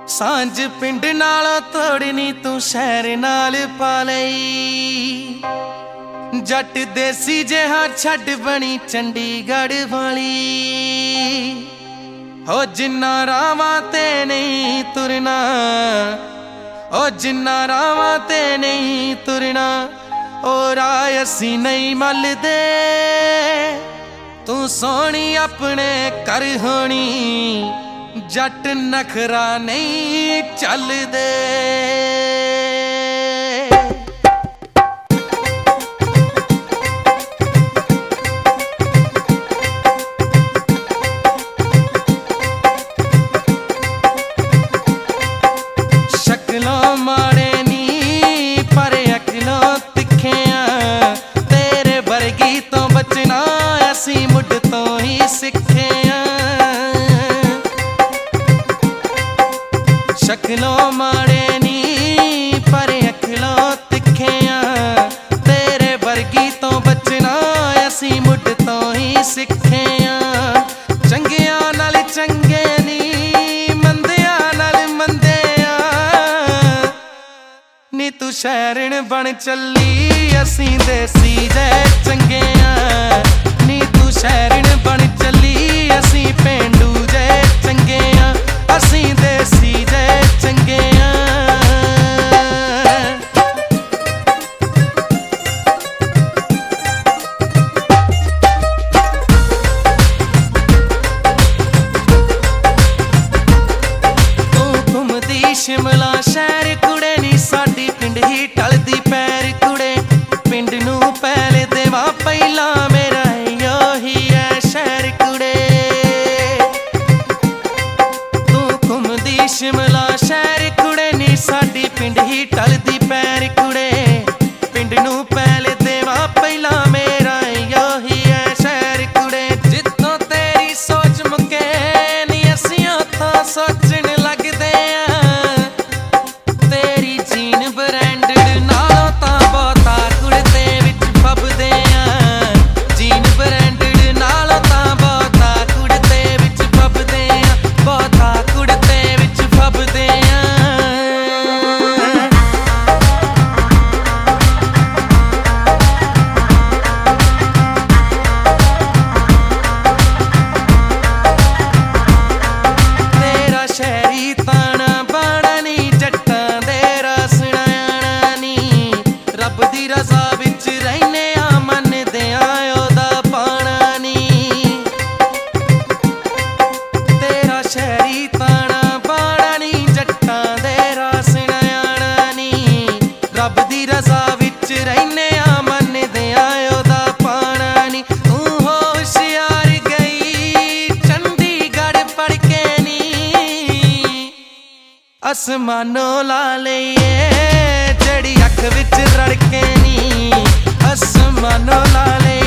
सांझ पिंड नालों तोड़नी तू शहर नाल पा लई। जट देसी जिहा छड़ बनी चंडीगढ़ वाली। हो जिन्ना रावां ते नहीं तुरना, ओ जिन्ना रावां ते नहीं तुरना, ओ राह असी नहीं मलदे। तू सोहनी अपने घर होनी, जट नखरा नहीं चलदे। शक्लों माड़े नी पर अकलों तिखियां, तेरे वर्गी तो बचना असी मुढ़ तो ही सिखियां। शक्लों माड़े नी पर अकलों तिखियां, तेरे वर्गी तो बचना असी मुढ़ तो ही सिखियां। चंगियां नाल चंगे नी, मंदियां नाल मंदियां, नी तू शहरन बन चली असी देसी जै चंगियां। नी तू शहरन बन चली असी पेंडू जै चंगियां, असी देसी जै चंगियां। तू घुमदी शिमला शहर कुड़े नी, साडी पिंड ही टलदी पैर कुड़े। पिंड नू पहले देवा पहला मेरा योही है शहर कुड़े। तू घुमदी शिमला शहर कुड़े नी, साडी पिंड ही टलदी पैर कुड़े। पिंड नू पहले देवा पहला मेरा योही है शहर कुड़े। जिथों तेरी सोच मुके नी असीं उत्थों सोचण लगदे आ। तेरी जीन ब्रांडेड नालों तां बहुता कुड़ते विच फबदे आ। जीन ब्रांडेड नालों तां बहुता कुड़ते विच फबदे आ, बहुता कुड़ते विच फबदे आ। तेरा शहरी ताना बाणा नी, जट्टां दे रसना आना नी। रब दी रज़ा विच रहिने आ, मनदे आ ओदा पाना नी। तेरा शहरी ताना बाणा नी, जट्टां दे रसना आना नी। रब दी रज़ा विच रहिने आ, मनदे आ ओदा पाना नी। तू होशियार गई चंडीगढ़ पढ़ के नी, आसमानों ला लईए जड़ी अख विच रड़के नी। आसमानों ला लईए